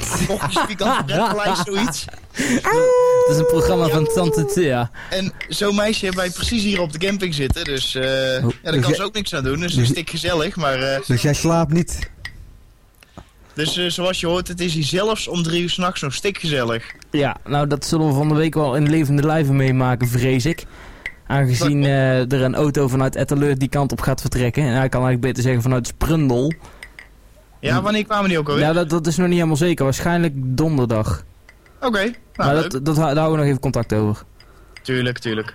zoiets. Dat is een programma van Tante Thea. En zo'n meisje hebben wij precies hier op de camping zitten. Dus daar kan ze ook niks aan doen. Dus het is stik gezellig. Maar, dus jij slaapt niet? Dus zoals je hoort, het is hier zelfs om 3 uur 's nachts nog stikgezellig. Ja, nou dat zullen we van de week wel in levende lijven meemaken, vrees ik. Aangezien er een auto vanuit Etteleur die kant op gaat vertrekken. En hij kan eigenlijk beter zeggen vanuit Sprundel. Ja, wanneer kwamen die ook alweer? Ja, dat is nog niet helemaal zeker. Waarschijnlijk donderdag. Oké. Nou, maar daar houden we nog even contact over. Tuurlijk.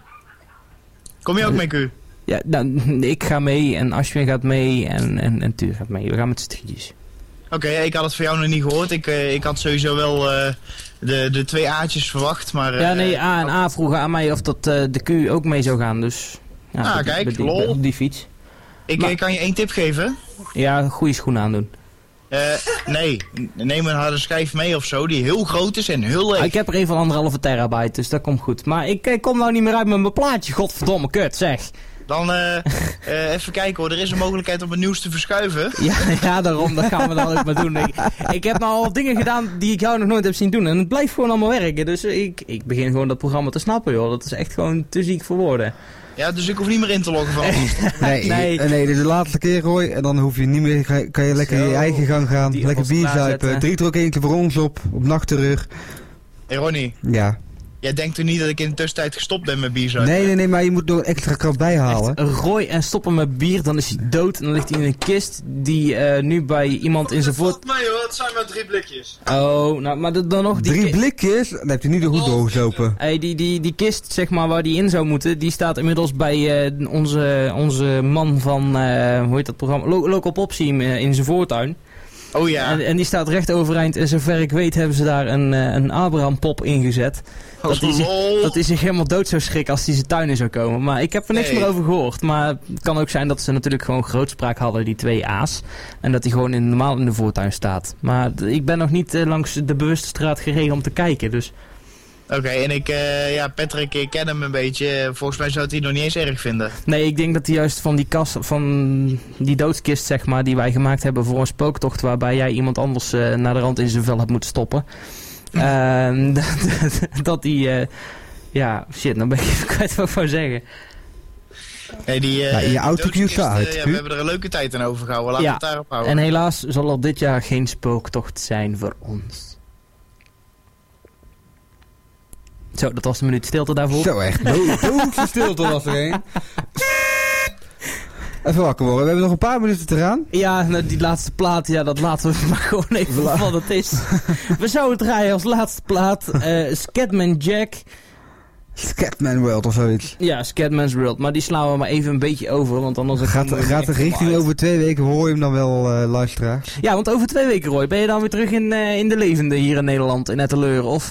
Kom je ook mee, Q? Ja, nou, ik ga mee en Ashwin gaat mee en Tuur gaat mee. We gaan met z'n drietjes. Oké, ik had het voor jou nog niet gehoord. Ik had sowieso wel de 2 A'tjes verwacht, maar... ja, nee, A en A vroegen aan mij of dat de Q ook mee zou gaan, dus... Ja, kijk, lol. Op die fiets. Ik kan je 1 tip geven. Ja, goede schoenen aandoen. Nee, neem een harde schijf mee of zo, die heel groot is en heel leeg. Ik heb er een van 1,5 terabyte, dus dat komt goed. Maar ik kom nou niet meer uit met mijn plaatje, godverdomme kut, zeg. Dan even kijken hoor, er is een mogelijkheid om het nieuws te verschuiven. Ja, daarom, dat gaan we dan ook maar doen. Ik heb nou al dingen gedaan die ik jou nog nooit heb zien doen. En het blijft gewoon allemaal werken. Dus ik begin gewoon dat programma te snappen, joh. Dat is echt gewoon te ziek voor woorden. Ja, dus ik hoef niet meer in te loggen van Nee, dit is de laatste keer, Roy. En dan hoef je niet meer, kan je lekker je eigen gang gaan. Lekker bier zuipen. Drink er ook eentje voor ons op nachtterreur. Hey Ronnie. Ja. Jij denkt toch niet dat ik in de tussentijd gestopt ben met bier zuipen? Nee, maar je moet nog een extra krap bijhalen. Echt, Roy en stoppen met bier, dan is hij dood. En dan ligt hij in een kist die nu bij iemand in zijn voet... Nee hoor, het zijn maar 3 blikjes. Oh, nou, maar dan nog... 3 blikjes? Dan heb je niet de goed doorgezopen. Hey, die kist, zeg maar, waar die in zou moeten, die staat inmiddels bij onze man van, hoe heet dat programma? Local Pop Team in zijn voortuin. Oh ja. En die staat recht overeind en zover ik weet hebben ze daar een Abraham pop ingezet. Dat hij zich helemaal dood zou schrikken als hij zijn tuin in zou komen. Maar ik heb er niks meer over gehoord. Maar het kan ook zijn dat ze natuurlijk gewoon grootspraak hadden, die 2 A's. En dat hij gewoon normaal in de voortuin staat. Maar ik ben nog niet langs de bewuste straat gereden om te kijken, dus... Oké, en Patrick, ik ken hem een beetje. Volgens mij zou hij het nog niet eens erg vinden. Nee, ik denk dat hij juist van die kast, van die doodskist, zeg maar, die wij gemaakt hebben voor een spooktocht, waarbij jij iemand anders naar de rand in zijn vel hebt moeten stoppen. Dat die, shit, nou ben ik even kwijt wat ik wou zeggen. Hey, je autocue staat. We hebben er een leuke tijd aan overgehouden, laten we het daarop houden. En helaas zal er dit jaar geen spooktocht zijn voor ons. Zo, dat was een minuut stilte daarvoor. Zo echt, doodse stilte was er een. Even wakker worden, we hebben nog een paar minuten te gaan. Ja, nou, die laatste plaat, dat laten we maar gewoon even wat het is. We zouden draaien als laatste plaat Scatman Jack Scatman World of zoiets. Ja, Scatman's World. Maar die slaan we maar even een beetje over, want anders... Gaat de richting over 2 weken, hoor je hem dan wel, luisteraars? Ja, want over 2 weken, Roy, ben je dan weer terug in de levende hier in Nederland, in Etteleur, of...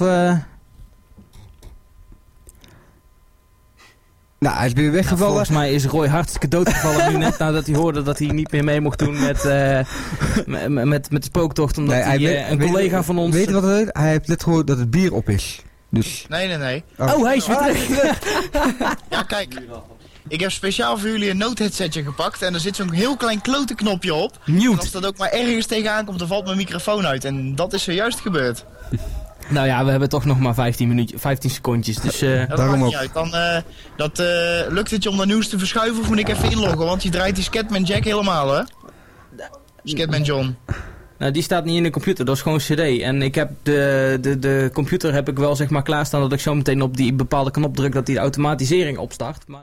Nou, hij is weer weggevallen. Nou, volgens mij is Roy hartstikke doodgevallen nu net nadat hij hoorde dat hij niet meer mee mocht doen met de spooktocht. Omdat een collega van ons... Weet je wat het is? Hij heeft net gehoord dat het bier op is. Dus... Nee. Oh, hij is weer terug. Ja, kijk. Ik heb speciaal voor jullie een noodheadsetje gepakt en er zit zo'n heel klein klote knopje op. Mute. En als dat ook maar ergens tegenaan komt, dan valt mijn microfoon uit. En dat is zojuist gebeurd. Nou ja, we hebben toch nog maar 15 secondjes, dus... dat maakt niet uit. Dan, lukt het je om dat nieuws te verschuiven of moet ik even inloggen? Want je draait die Scatman Jack helemaal, hè? Scatman John. Nou, die staat niet in de computer, dat is gewoon cd. En ik heb de computer heb ik wel zeg maar klaarstaan dat ik zo meteen op die bepaalde knop druk dat die de automatisering opstart. Maar...